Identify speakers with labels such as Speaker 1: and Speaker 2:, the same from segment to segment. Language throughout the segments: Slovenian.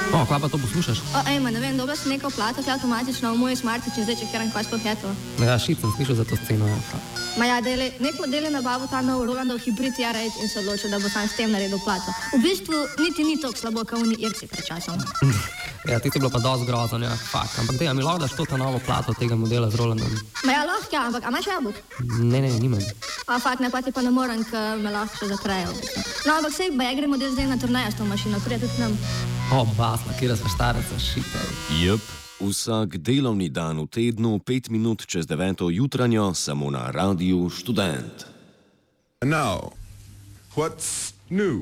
Speaker 1: O, kva pa to poslušaš?
Speaker 2: Ne vem, dobro si nekaj plata, avtomatično v moji smartiči, zdaj če kjeram kaj sploh je to.
Speaker 1: Ja, šit sem slišal za to sceno.
Speaker 2: Nek model je nabavil ta nov Rolandov hibrid R8 in se odločil, da bo sam s tem naredil plato. V bistvu niti ni tako slabo, kot oni Irci pred časom.
Speaker 1: Ja, ti si bilo pa dosti grozno, ja, fakt. Ampak mi lahko daš to ta novo plato tega modela z Rolandom?
Speaker 2: Lahko, ja, ampak imaš jabolk?
Speaker 1: Ne, nimam.
Speaker 2: Fakt, ne, pa ti pa ne morem, ker me lahko še zaprejo. No, ampak sej, gremo zdaj na turnejo s to mašino, prije tudi nam.
Speaker 1: Basla, kjera se štareca, šite.
Speaker 3: Jep. Vsak delovni dan v tednu, 5 minut čez 9. jutranjo, samo na Radiu Študent.
Speaker 4: And now, what's new?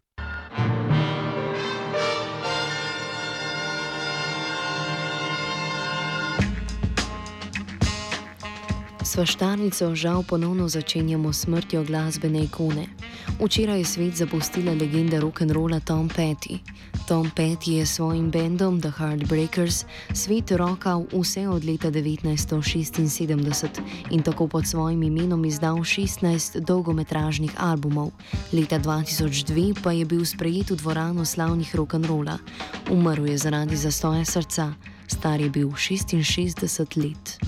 Speaker 5: Svaštarnico žal ponovno začenjamo s smrtjo glasbene ikone. Včeraj je svet zapustila legenda rock'n'rolla Tom Petty. Tom Petty je s svojim bendom The Heartbreakers svet rokal vse od leta 1976 in tako pod svojim imenom izdal 16 dolgometražnih albumov. Leta 2002 pa je bil sprejet v dvorano slavnih rock'n'rolla. Umrl je zaradi zastoja srca, star je bil 66 let.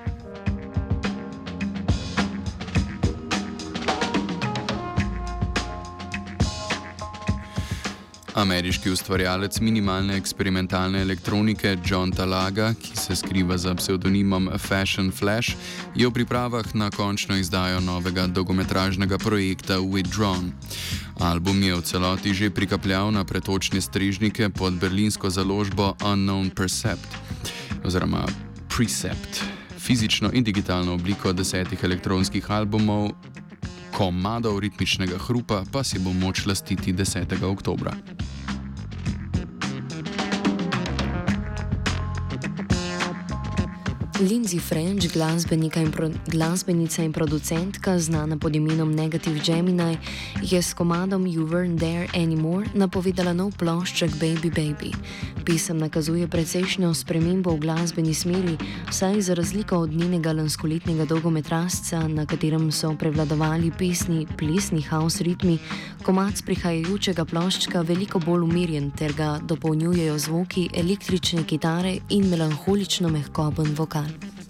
Speaker 6: Ameriški ustvarjalec minimalne eksperimentalne elektronike John Talaga, ki se skriva za psevdonimom Fashion Flash, je v pripravah na končno izdajo novega dolgometražnega projekta Withdrawn. Album je v celoti že prikapljal na pretočne strežnike pod berlinsko založbo Unknown Precept. Fizično in digitalno obliko 10 elektronskih albumov komadov ritmičnega hrupa pa si bo moč lastiti 10. oktobra.
Speaker 5: Lindsay French, glasbenica in producentka, znana pod imenom Negative Gemini, je s komadom You Weren't There Anymore napovedala nov plošček Baby Baby. Pesem nakazuje precejšnjo spremembo v glasbeni smeri, saj za razliko od njenega lanskoletnega dolgometražca, na katerem so prevladovali plesni house ritmi, komad s prihajajočega ploščka veliko bolj umirjen ter ga dopolnjujejo zvoki električne kitare in melanholično mehkoben vokal.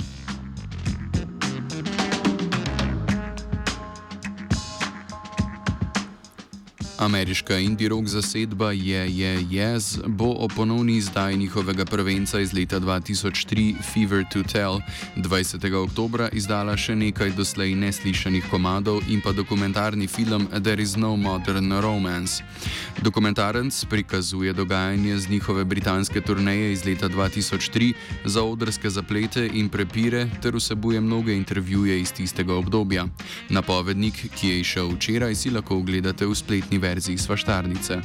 Speaker 6: Ameriška indie rock zasedba Yes bo o ponovni izdaji njihovega prvenca iz leta 2003 Fever to Tell 20. oktobra izdala še nekaj doslej neslišanih komadov in pa dokumentarni film There is no modern romance. Dokumentarec prikazuje dogajanje z njihove britanske turneje iz leta 2003, zaodrske zaplete in prepire ter vsebuje mnoge intervjuje iz tistega obdobja. Napovednik, ki je izšel včeraj, si lahko ogledate v spletni verziji Svaštarnice.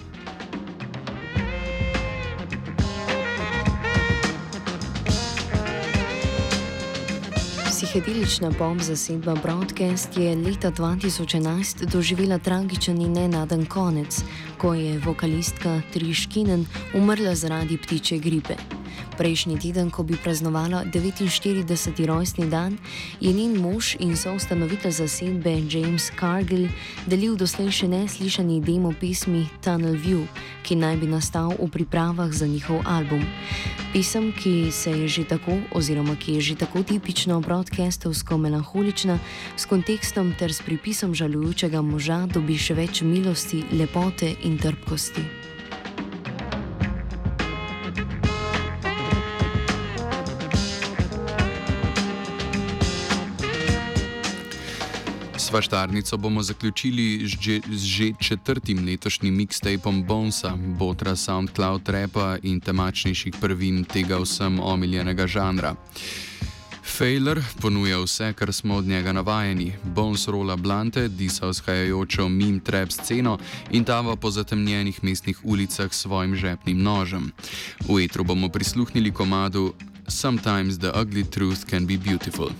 Speaker 5: Psihedelična pop zasedba Broadcast je leta 2011 doživela tragičen in nenaden konec, ko je vokalistka Trish Kinnan umrla zaradi ptičje gripe. Prejšnji teden, ko bi praznovala 49. rojstni dan, je njen mož in soustanovitelj zasedbe James Cargill delil doslej še neslišani demo pesmi Tunnel View, ki naj bi nastal v pripravah za njihov album. Pesem, ki je že tako tipično broadcastovsko melanholična, s kontekstom ter s pripisom žalujočega moža dobi še več milosti, lepote in trpkosti.
Speaker 6: Svaštarnico bomo zaključili z že četrtim letošnjim mixtapom Bonesa, botra SoundCloud rapa in temačnejših prvin tega vsem omiljenega žanra. Failure ponuja vse, kar smo od njega navajeni. Bones rola blante, disa vzhajajočo meme trap sceno in tava po zatemnjenih mestnih ulicah s svojim žepnim nožem. V etru bomo prisluhnili komadu Sometimes the ugly truth can be beautiful.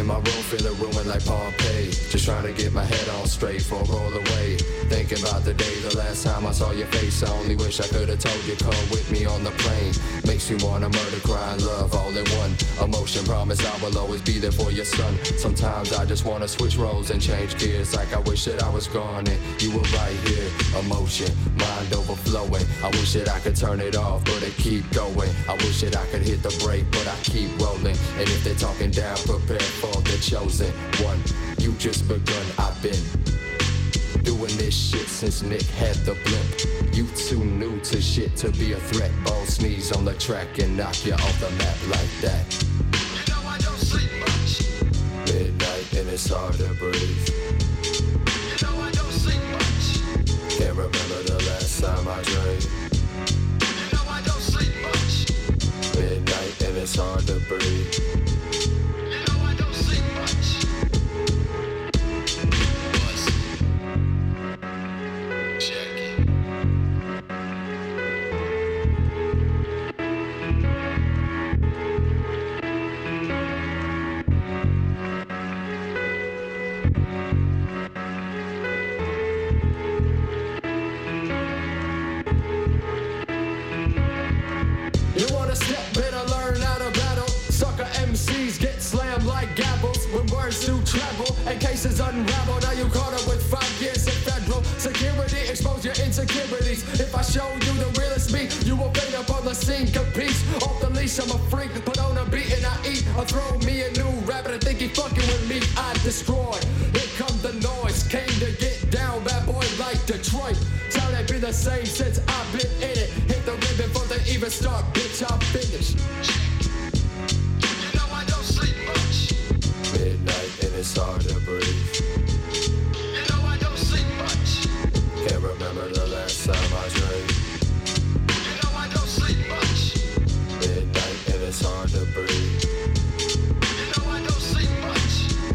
Speaker 7: in my room, feeling ruined like Pompeii. Just trying to get my head on straight for a roll away. Thinking about the day, the last time I saw your face. I only wish I could have told you come with me on the plane. Makes me wanna murder, cry, and love all in one emotion. Promise I will always be there for your son. Sometimes I just wanna switch roles and change gears. Like I wish that I was gone and you were right here. Emotion, mind overflowing. I wish that I could turn it off, but it keep going. I wish that I could hit the brake, but I keep rolling. And if they're talking down, prepare for the chosen one. You just begun, I've been doing this shit since Nick had the blimp. You too new to shit to be a threat. Ball sneeze on the track and knock you off the map like that.
Speaker 8: You know I don't sleep much.
Speaker 7: Midnight and it's hard to breathe.
Speaker 8: You know I don't sleep much.
Speaker 7: Can't remember the last time I drank.
Speaker 8: You know I don't sleep much.
Speaker 7: Midnight and it's hard to breathe.
Speaker 8: You know I don't sleep much. Check it.
Speaker 7: You wanna step, better learn how to battle. Sucker MCs get slammed like gavels when words do travel and cases unravel. Now you caught up with 5 years in federal security. Expose your insecurities. If I show you the realest me, you will fade up on the scene. Capiche? Off the leash, I'm a freak, but on a beat and I eat. Or throw me a new rabbit and think he fucking with me. I destroy. Here come the noise. Came to get down, bad boy like Detroit. Tell it been the same since I've been in it. Hit the ribbon before they even start, bitch, I'm finished.
Speaker 8: You know I don't sleep much.
Speaker 7: Midnight and it's hard to breathe.
Speaker 8: You know I don't sleep much.
Speaker 7: Can't remember the last time I drank.
Speaker 8: You know I don't sleep much.
Speaker 7: Midnight and it's hard to breathe.
Speaker 8: You know I don't sleep much.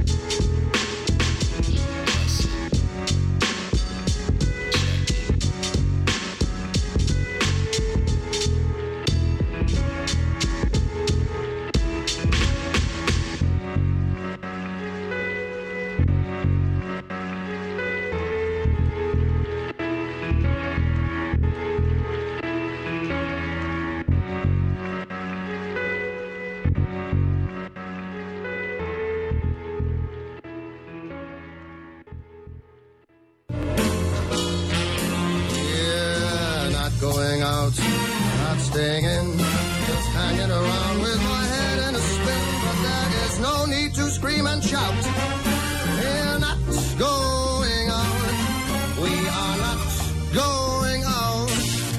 Speaker 9: Yeah, not going out, not staying in, just hanging around with my head in a spin. But there is no need to scream and shout. We're not going out. We are not going out.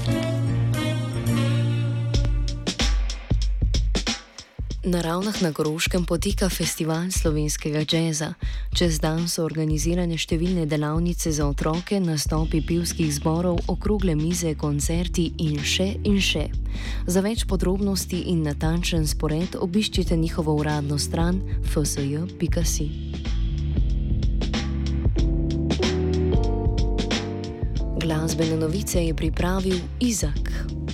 Speaker 5: Na Ravnah na Koroškem poteka festival slovenskega džeza. Čez dan so organizirane številne delavnice za otroke, nastopi pevskih zborov, okrogle mize, koncerti in še in še. Za več podrobnosti in natančen spored obiščite njihovo uradno stran fsj.si. Glasbene novice je pripravil Izak.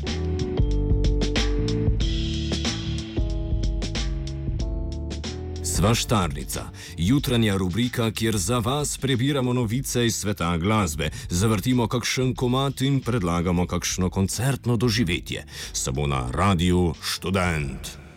Speaker 3: Svaštarnica, jutranja rubrika, kjer za vas prebiramo novice iz sveta glasbe, zavrtimo kakšen komad in predlagamo kakšno koncertno doživetje. Samo na Radiu Študent.